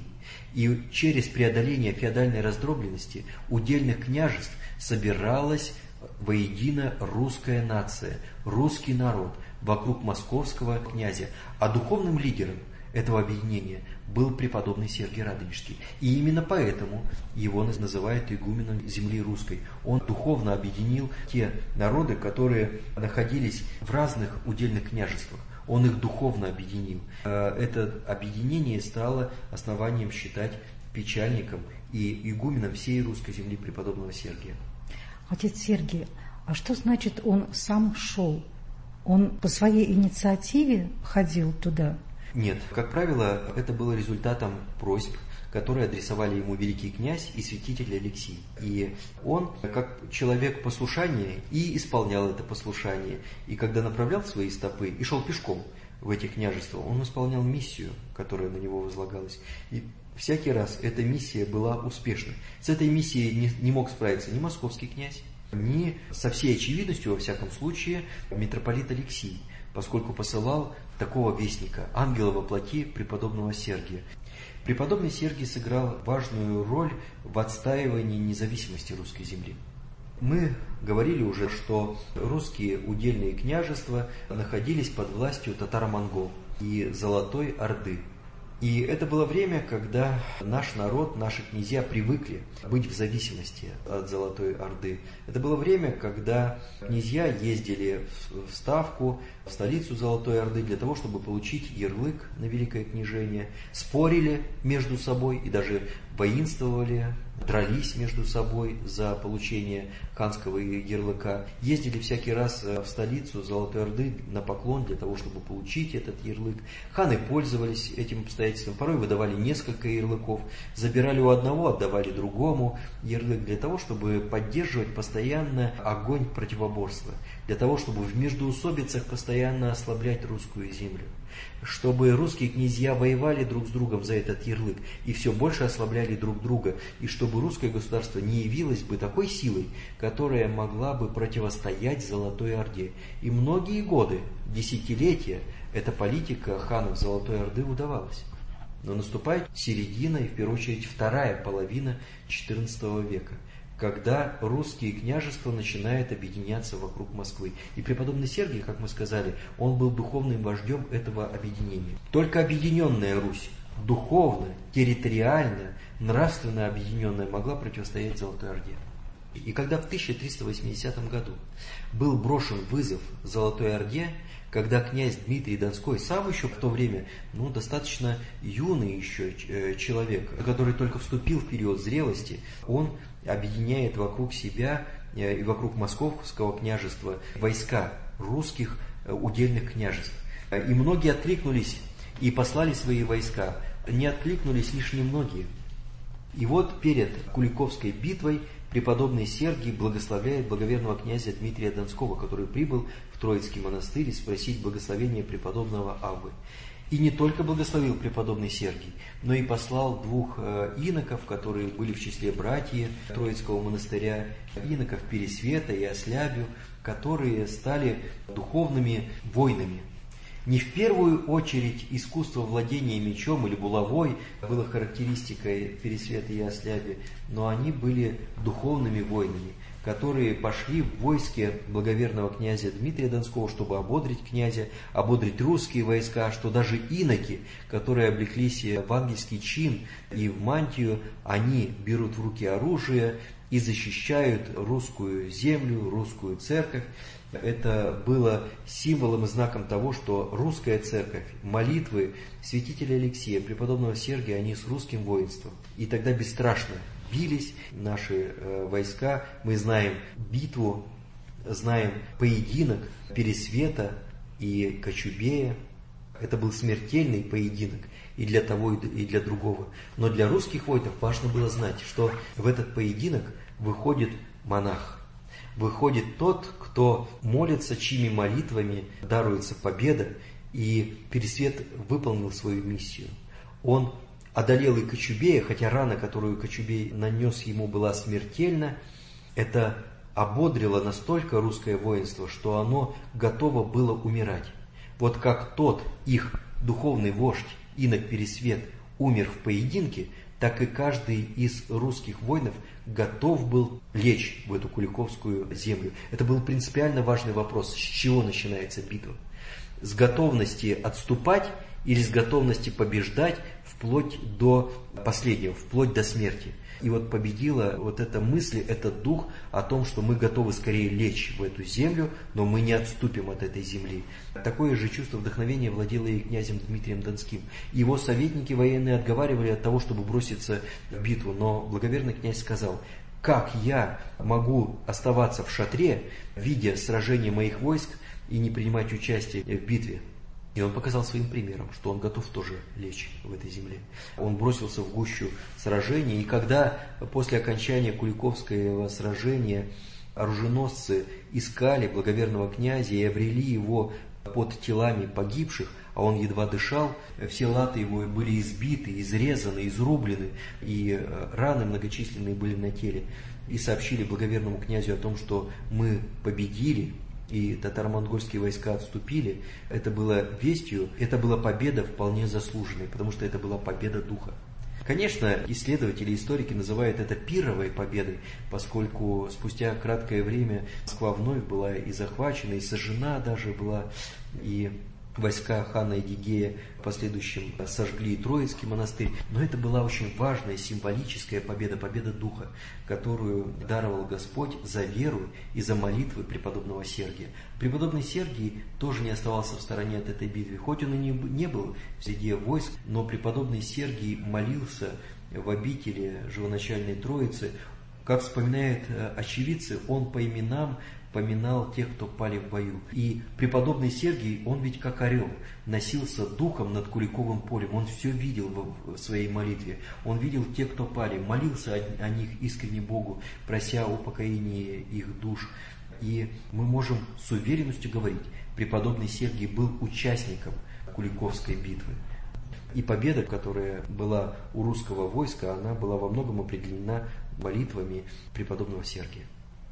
И через преодоление феодальной раздробленности удельных княжеств собиралась воедино русская нация, русский народ вокруг московского князя, а духовным лидером этого объединения был преподобный Сергий Радонежский. И именно поэтому его называют игуменом земли русской. Он духовно объединил те народы, которые находились в разных удельных княжествах. Он их духовно объединил. Это объединение стало основанием считать печальником и игуменом всей русской земли преподобного Сергия. Отец Сергий, а что значит он сам шел? Он по своей инициативе ходил туда? Нет, как правило, это было результатом просьб, которые адресовали ему великий князь и святитель Алексий. И он, как человек послушания, и исполнял это послушание. И когда направлял свои стопы и шел пешком в эти княжества, он исполнял миссию, которая на него возлагалась. И всякий раз эта миссия была успешной. С этой миссией не, не мог справиться ни московский князь, ни со всей очевидностью, во всяком случае, митрополит Алексий, поскольку посылал такого вестника, ангела во плоти преподобного Сергия. Преподобный Сергий сыграл важную роль в отстаивании независимости русской земли. Мы говорили уже, что русские удельные княжества находились под властью татаро-монгол и Золотой Орды. И это было время, когда наш народ, наши князья привыкли быть в зависимости от Золотой Орды. Это было время, когда князья ездили в Ставку, в столицу Золотой Орды, для того, чтобы получить ярлык на Великое княжение, спорили между собой и даже воинствовали, дрались между собой за получение ханского ярлыка, ездили всякий раз в столицу Золотой Орды на поклон для того, чтобы получить этот ярлык. Ханы пользовались этим обстоятельством, порой выдавали несколько ярлыков, забирали у одного, отдавали другому ярлык для того, чтобы поддерживать постоянно огонь противоборства, для того, чтобы в междоусобицах постоянно ослаблять русскую землю, чтобы русские князья воевали друг с другом за этот ярлык и все больше ослабляли друг друга, и чтобы русское государство не явилось бы такой силой, которая могла бы противостоять Золотой Орде. И многие годы, десятилетия, эта политика ханов Золотой Орды удавалась. Но наступает середина и, в первую очередь, вторая половина четырнадцатого века, когда русские княжества начинают объединяться вокруг Москвы. И преподобный Сергий, как мы сказали, он был духовным вождем этого объединения. Только объединенная Русь, духовно, территориально, нравственно объединенная, могла противостоять Золотой Орде. И когда в тысяча триста восьмидесятом году был брошен вызов Золотой Орде, когда князь Дмитрий Донской, сам еще в то время, ну, достаточно юный еще человек, который только вступил в период зрелости, он объединяет вокруг себя и вокруг Московского княжества войска русских удельных княжеств. И многие откликнулись и послали свои войска. Не откликнулись лишь немногие. И вот перед Куликовской битвой преподобный Сергий благословляет благоверного князя Дмитрия Донского, который прибыл в Троицкий монастырь спросить благословения преподобного Аввы. И не только благословил преподобный Сергий, но и послал двух иноков, которые были в числе братьев Троицкого монастыря, иноков Пересвета и Ослябю, которые стали духовными воинами. Не в первую очередь искусство владения мечом или булавой было характеристикой Пересвета и Осляби, но они были духовными воинами, которые пошли в войске благоверного князя Дмитрия Донского, чтобы ободрить князя, ободрить русские войска, что даже иноки, которые облеклись в ангельский чин и в мантию, они берут в руки оружие и защищают русскую землю, русскую церковь. Это было символом и знаком того, что русская церковь, молитвы святителя Алексия, преподобного Сергия, они с русским воинством. И тогда бесстрашно бились наши э, войска. Мы знаем битву, знаем поединок Пересвета и Кочубея. Это был смертельный поединок и для того, и для другого. Но для русских воинов важно было знать, что в этот поединок выходит монах. Выходит тот, кто молится, чьими молитвами даруется победа, и Пересвет выполнил свою миссию. Он одолел и Кочубея, хотя рана, которую Кочубей нанес ему, была смертельна. Это ободрило настолько русское воинство, что оно готово было умирать. Вот как тот их духовный вождь, инок Пересвет, умер в поединке, так и каждый из русских воинов готов был лечь в эту Куликовскую землю. Это был принципиально важный вопрос, с чего начинается битва. С готовности отступать или с готовности побеждать вплоть до последнего, вплоть до смерти. И вот победила вот эта мысль, этот дух о том, что мы готовы скорее лечь в эту землю, но мы не отступим от этой земли. Такое же чувство вдохновения владело и князем Дмитрием Донским. Его советники военные отговаривали от того, чтобы броситься в битву, но благоверный князь сказал: «Как я могу оставаться в шатре, видя сражение моих войск, и не принимать участие в битве?» И он показал своим примером, что он готов тоже лечь в этой земле. Он бросился в гущу сражения, и когда после окончания Куликовского сражения оруженосцы искали благоверного князя и обрели его под телами погибших, а он едва дышал, все латы его были избиты, изрезаны, изрублены, и раны многочисленные были на теле, и сообщили благоверному князю о том, что мы победили, и татаро-монгольские войска отступили. Это было вестью, это была победа вполне заслуженная, потому что это была победа духа. Конечно, исследователи, историки называют это пирровой победой, поскольку спустя краткое время Москва вновь была и захвачена, и сожжена даже была, и войска хана Эдигея в последующем сожгли Троицкий монастырь. Но это была очень важная символическая победа, победа духа, которую даровал Господь за веру и за молитвы преподобного Сергия. Преподобный Сергий тоже не оставался в стороне от этой битвы. Хоть он и не, не был среди войск, но преподобный Сергий молился в обители Живоначальной Троицы. Как вспоминают очевидцы, он по именам поминал тех, кто пали в бою. И преподобный Сергий, он ведь как орел, носился духом над Куликовым полем. Он все видел в своей молитве. Он видел тех, кто пали, молился о них искренне Богу, прося упокоения их душ. И мы можем с уверенностью говорить, преподобный Сергий был участником Куликовской битвы. И победа, которая была у русского войска, она была во многом определена молитвами преподобного Сергия.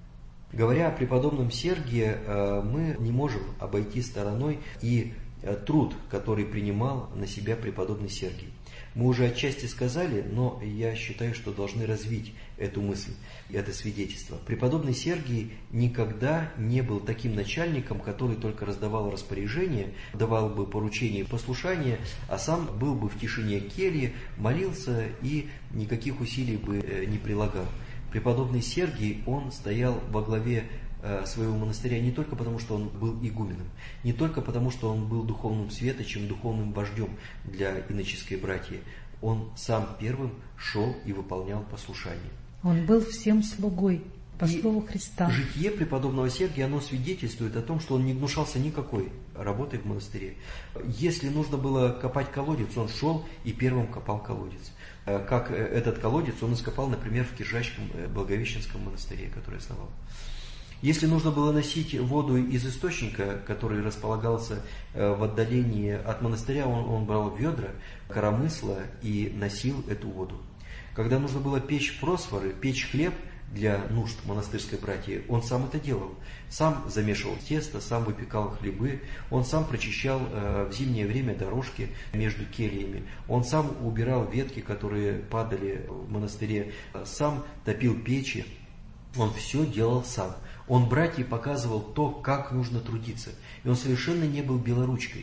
Говоря о преподобном Сергии, мы не можем обойти стороной и труд, который принимал на себя преподобный Сергий. Мы уже отчасти сказали, но я считаю, что должны развить эту мысль, это свидетельство. Преподобный Сергий никогда не был таким начальником, который только раздавал распоряжения, давал бы поручения и послушания, а сам был бы в тишине кельи, молился и никаких усилий бы не прилагал. Преподобный Сергий, он стоял во главе своего монастыря не только потому, что он был игуменом, не только потому, что он был духовным светочем, духовным вождем для иноческой братьи. Он сам первым шел и выполнял послушание. Он был всем слугой, по и слову Христа. Житие преподобного Сергия, оно свидетельствует о том, что он не гнушался никакой работой в монастыре. Если нужно было копать колодец, он шел и первым копал колодец. Как этот колодец он ископал, например, в Киржачском Благовещенском монастыре, который основал. Если нужно было носить воду из источника, который располагался в отдалении от монастыря, он, он брал ведра, коромысла и носил эту воду. Когда нужно было печь просфоры, печь хлеб для нужд монастырской братьи, он сам это делал. Сам замешивал тесто, сам выпекал хлебы, он сам прочищал э, в зимнее время дорожки между кельями, он сам убирал ветки, которые падали в монастыре, сам топил печи, он все делал сам. Он братьям показывал то, как нужно трудиться. И он совершенно не был белоручкой.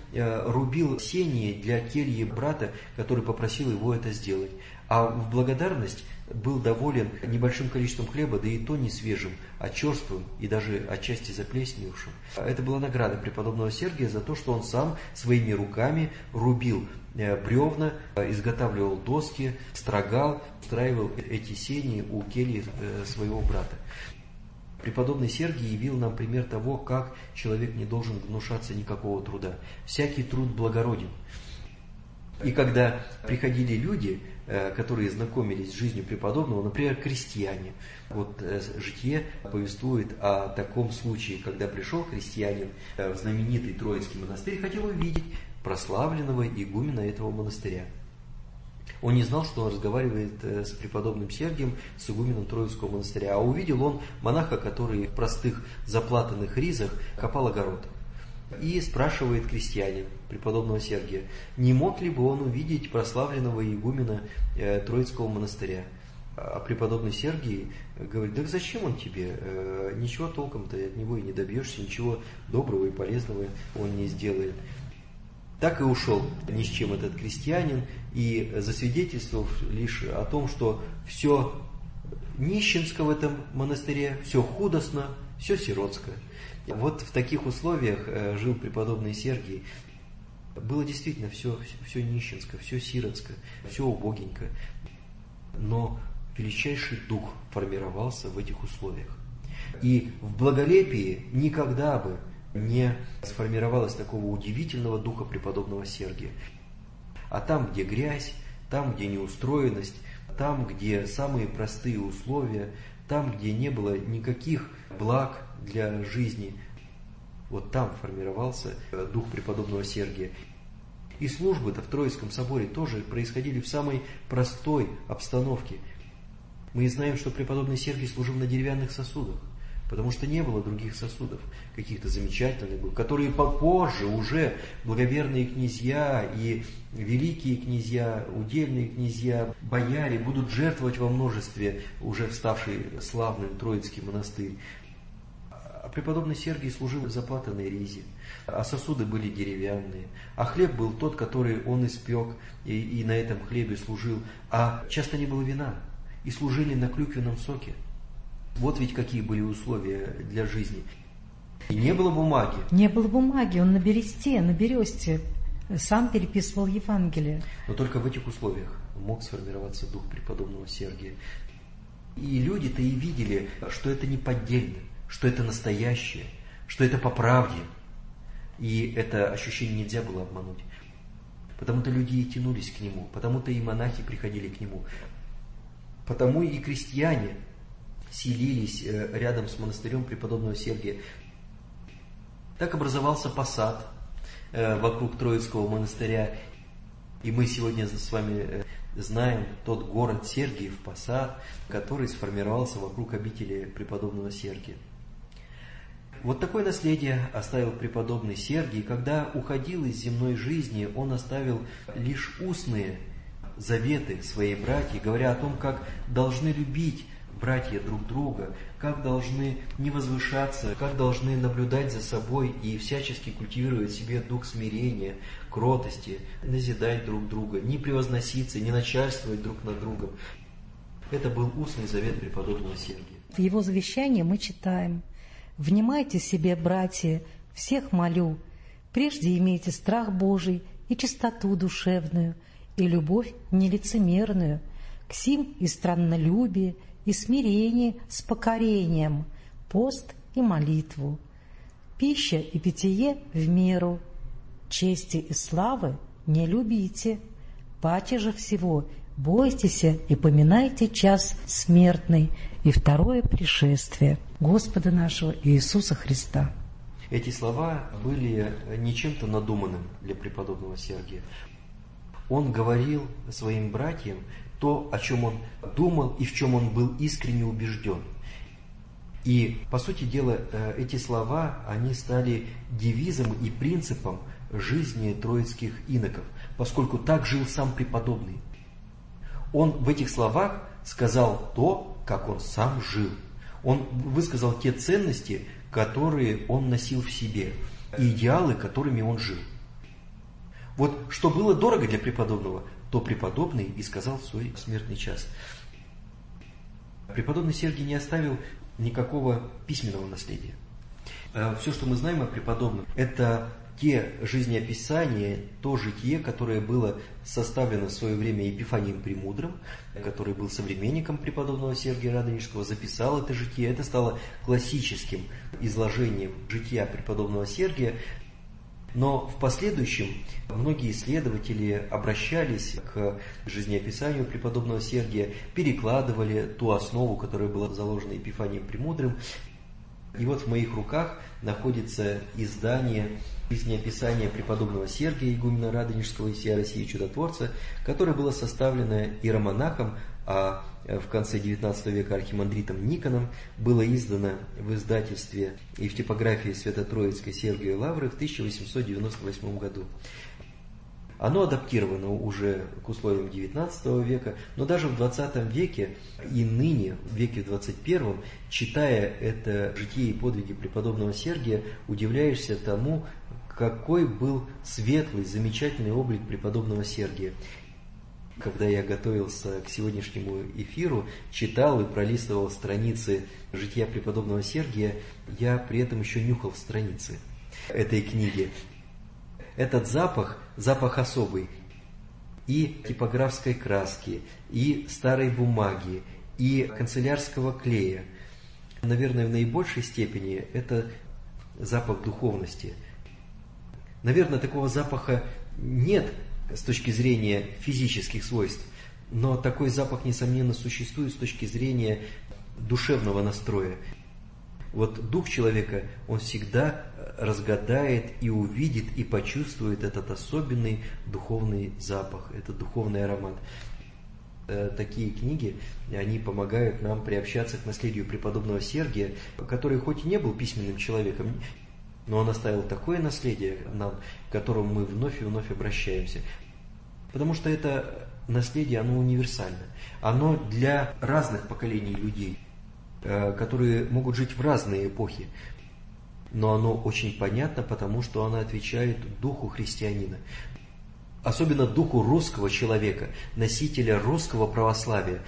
Рубил сени для кельи брата, который попросил его это сделать. А в благодарность был доволен небольшим количеством хлеба, да и то не свежим, а черствым и даже отчасти заплесневшим. Это была награда преподобного Сергия за то, что он сам своими руками рубил бревна, изготавливал доски, строгал, устраивал эти сени у кельи своего брата. Преподобный Сергий явил нам пример того, как человек не должен гнушаться никакого труда. Всякий труд благороден. И когда приходили люди, которые знакомились с жизнью преподобного, например, крестьяне, вот житие повествует о таком случае, когда пришел христианин в знаменитый Троицкий монастырь и хотел увидеть прославленного игумена этого монастыря. Он не знал, что он разговаривает с преподобным Сергием, с игуменом Троицкого монастыря, а увидел он монаха, который в простых заплатанных ризах копал огород. И спрашивает крестьянин преподобного Сергия, не мог ли бы он увидеть прославленного игумена Троицкого монастыря. А преподобный Сергий говорит, да зачем он тебе? Ничего толком-то от него и не добьешься, ничего доброго и полезного он не сделает. Так и ушел ни с чем этот крестьянин, и засвидетельствовав лишь о том, что все нищенско в этом монастыре, все худостно, все сиротско. Вот в таких условиях жил преподобный Сергий. Было действительно все, все нищенско, все сиротско, все убогенько. Но величайший дух формировался в этих условиях. И в благолепии никогда бы не сформировалось такого удивительного духа преподобного Сергия. А там, где грязь, там, где неустроенность, там, где самые простые условия, там, где не было никаких благ для жизни, вот там формировался дух преподобного Сергия. И службы-то в Троицком соборе тоже происходили в самой простой обстановке. Мы знаем, что преподобный Сергий служил на деревянных сосудах, потому что не было других сосудов, каких-то замечательных, которые попозже уже благоверные князья и великие князья, удельные князья, бояре будут жертвовать во множестве уже вставший славным Троицкий монастырь. А преподобный Сергий служил в заплатанной ризе, а сосуды были деревянные, а хлеб был тот, который он испек, и, и на этом хлебе служил, а часто не было вина, и служили на клюквенном соке. Вот ведь какие были условия для жизни. И не было бумаги. Не было бумаги, он на бересте, на бересте сам переписывал Евангелие. Но только в этих условиях мог сформироваться дух преподобного Сергия. И люди-то и видели, что это не поддельно, что это настоящее, что это по правде. И это ощущение нельзя было обмануть. Потому-то люди и тянулись к нему, потому-то и монахи приходили к нему, потому и крестьяне селились рядом с монастырем преподобного Сергия. Так образовался посад вокруг Троицкого монастыря. И мы сегодня с вами знаем тот город Сергиев Посад, который сформировался вокруг обители преподобного Сергия. Вот такое наследие оставил преподобный Сергий. Когда уходил из земной жизни, он оставил лишь устные заветы своей братьи, говоря о том, как должны любить братья друг друга, как должны не возвышаться, как должны наблюдать за собой и всячески культивировать в себе дух смирения, кротости, назидать друг друга, не превозноситься, не начальствовать друг над другом. Это был устный завет преподобного Сергия. В его завещании мы читаем: «Внимайте себе, братья, всех молю, прежде имейте страх Божий и чистоту душевную, и любовь нелицемерную, к сим и страннолюбие, и смирение с покорением, пост и молитву, пища и питье в меру, чести и славы не любите, паче же всего бойтесь и поминайте час смертный и второе пришествие Господа нашего Иисуса Христа». Эти слова были не чем-то надуманным для преподобного Сергия. Он говорил своим братьям то, о чем он думал и в чем он был искренне убежден. И, по сути дела, эти слова, они стали девизом и принципом жизни троицких иноков, поскольку так жил сам преподобный. Он в этих словах сказал то, как он сам жил. Он высказал те ценности, которые он носил в себе, и идеалы, которыми он жил. Вот что было дорого для преподобного, то преподобный и сказал в свой смертный час. Преподобный Сергий не оставил никакого письменного наследия. Все, что мы знаем о преподобном, это те жизнеописания, то житие, которое было составлено в свое время Епифанием Премудрым, который был современником преподобного Сергия Радонежского, записал это житие. Это стало классическим изложением жития преподобного Сергия. Но в последующем многие исследователи обращались к жизнеописанию преподобного Сергия, перекладывали ту основу, которая была заложена Епифанием Премудрым. И вот в моих руках находится издание Жизнеописание преподобного Сергия, игумена Радонежского и всей России чудотворца, которое было составлено иеромонахом, а в конце девятнадцатого века архимандритом Никоном, было издано в издательстве и в типографии Свято-Троицкой Сергиевой Лавры в тысяча восемьсот девяносто восьмом году. Оно адаптировано уже к условиям девятнадцатого века, но даже в двадцатом веке и ныне, в веке двадцать первом, читая это житие и подвиги преподобного Сергия, удивляешься тому, какой был светлый, замечательный облик преподобного Сергия. Когда я готовился к сегодняшнему эфиру, читал и пролистывал страницы жития преподобного Сергия, я при этом еще нюхал страницы этой книги. Этот запах, запах особый, и типографской краски, и старой бумаги, и канцелярского клея. Наверное, в наибольшей степени это запах духовности. Наверное, такого запаха нет с точки зрения физических свойств, но такой запах, несомненно, существует с точки зрения душевного настроя. Вот дух человека, он всегда разгадает и увидит, и почувствует этот особенный духовный запах, этот духовный аромат. Такие книги, они помогают нам приобщаться к наследию преподобного Сергия, который хоть и не был письменным человеком, но он оставил такое наследие нам, к которому мы вновь и вновь обращаемся. Потому что это наследие, оно универсально. Оно для разных поколений людей, которые могут жить в разные эпохи. Но оно очень понятно, потому что оно отвечает духу христианина. Особенно духу русского человека, носителя русского православия.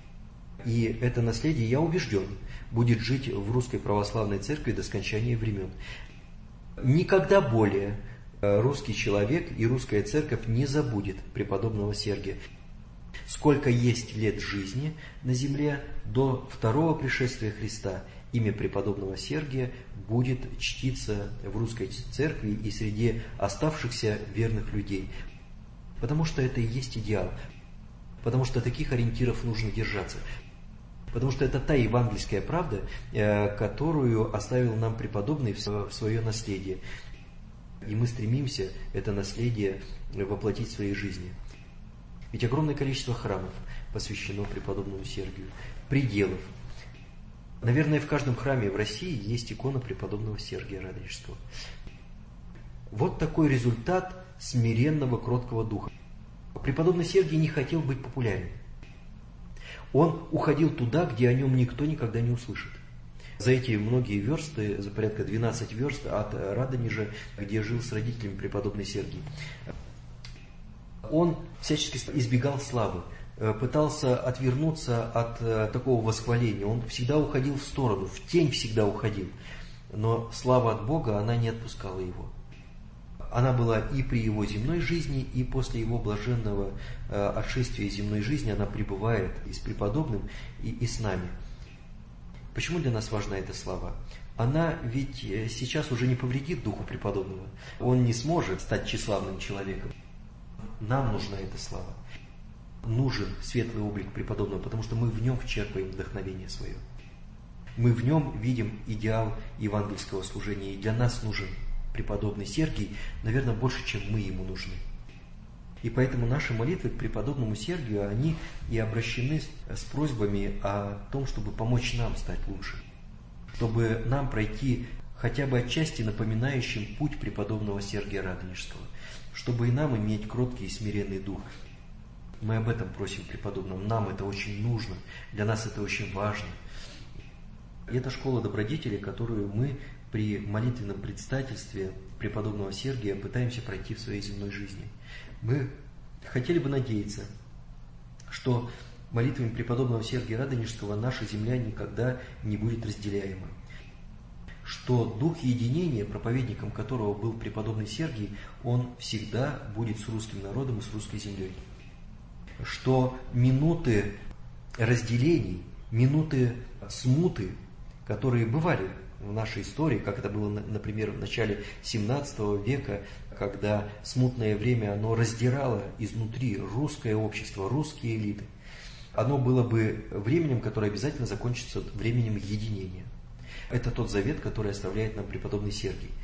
И это наследие, я убежден, будет жить в русской православной церкви до скончания времен. Никогда более русский человек и русская церковь не забудет преподобного Сергия. Сколько есть лет жизни на земле, до второго пришествия Христа имя преподобного Сергия будет чтиться в русской церкви и среди оставшихся верных людей. Потому что это и есть идеал. Потому что таких ориентиров нужно держаться. Потому что это та евангельская правда, которую оставил нам преподобный в свое наследие. И мы стремимся это наследие воплотить в своей жизни. Ведь огромное количество храмов посвящено преподобному Сергию, пределов. Наверное, в каждом храме в России есть икона преподобного Сергия Радонежского. Вот такой результат смиренного, кроткого духа. Преподобный Сергий не хотел быть популярным. Он уходил туда, где о нем никто никогда не услышит. За эти многие версты, за порядка двенадцать верст от Радонежа, где жил с родителями преподобный Сергий, он всячески избегал славы, пытался отвернуться от такого восхваления. Он всегда уходил в сторону, в тень всегда уходил. Но слава от Бога, она не отпускала его. Она была и при его земной жизни, и после его блаженного отшествия земной жизни она пребывает и с преподобным, и, и с нами. Почему для нас важна эта слава? Она ведь сейчас уже не повредит духу преподобного. Он не сможет стать тщеславным человеком. Нам нужна эта слава. Нужен светлый облик преподобного, потому что мы в нем черпаем вдохновение свое. Мы в нем видим идеал евангельского служения, и для нас нужен преподобный Сергий, наверное, больше, чем мы ему нужны. И поэтому наши молитвы к преподобному Сергию, они и обращены с просьбами о том, чтобы помочь нам стать лучше, чтобы нам пройти хотя бы отчасти напоминающим путь преподобного Сергия Радонежского, чтобы и нам иметь кроткий и смиренный дух. Мы об этом просим преподобного, нам это очень нужно, для нас это очень важно. И это школа добродетели, которую мы при молитвенном предстательстве преподобного Сергия пытаемся пройти в своей земной жизни. Мы хотели бы надеяться, что молитвами преподобного Сергия Радонежского наша земля никогда не будет разделяема. Что дух единения, проповедником которого был преподобный Сергий, он всегда будет с русским народом и с русской землей. Что минуты разделений, минуты смуты, которые бывали в нашей истории, как это было, например, в начале семнадцатого века, когда смутное время оно раздирало изнутри русское общество, русские элиты, оно было бы временем, которое обязательно закончится временем единения. Это тот завет, который оставляет нам преподобный Сергий.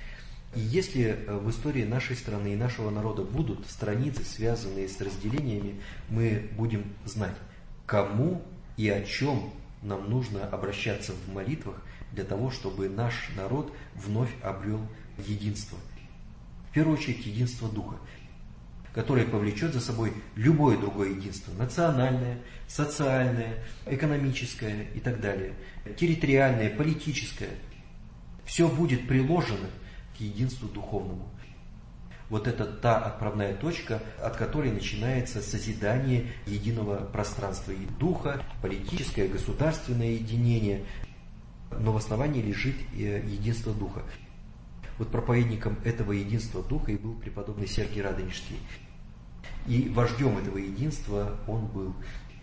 И если в истории нашей страны и нашего народа будут страницы, связанные с разделениями, мы будем знать, кому и о чем нам нужно обращаться в молитвах для того, чтобы наш народ вновь обрел единство. В первую очередь единство Духа, которое повлечет за собой любое другое единство, национальное, социальное, экономическое и так далее, территориальное, политическое. Все будет приложено к единству духовному. Вот это та отправная точка, от которой начинается созидание единого пространства и духа, политическое, государственное единение, но в основании лежит единство духа. Вот проповедником этого единства духа и был преподобный Сергий Радонежский. И вождем этого единства он был.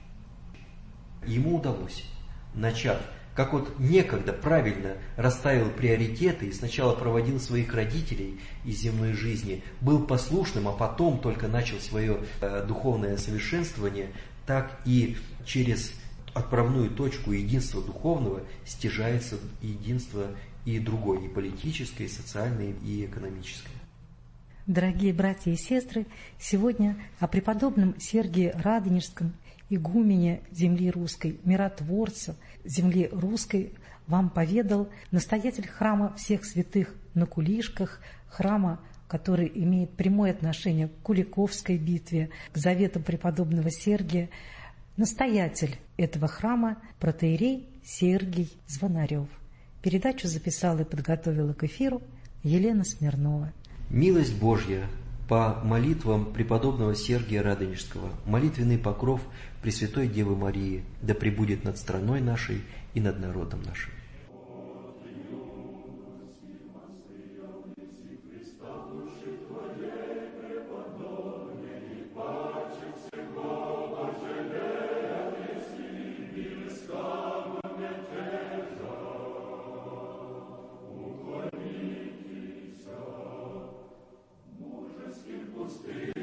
Ему удалось, начав, как вот некогда правильно расставил приоритеты и сначала проводил своих родителей из земной жизни, был послушным, а потом только начал свое э, духовное совершенствование, так и через отправную точку единства духовного стяжается единство и другое, и политическое, и социальное, и экономическое. Дорогие братья и сестры, сегодня о преподобном Сергии Радонежском, игумене земли русской, миротворце земли русской, вам поведал настоятель храма всех святых на Кулишках, храма, который имеет прямое отношение к Куликовской битве, к заветам преподобного Сергия, настоятель этого храма, протоиерей Сергий Звонарев. Передачу записала и подготовила к эфиру Елена Смирнова. Милость Божья по молитвам преподобного Сергия Радонежского, молитвенный покров Пресвятой Девы Марии, да пребудет над страной нашей и над народом нашим. Пустынь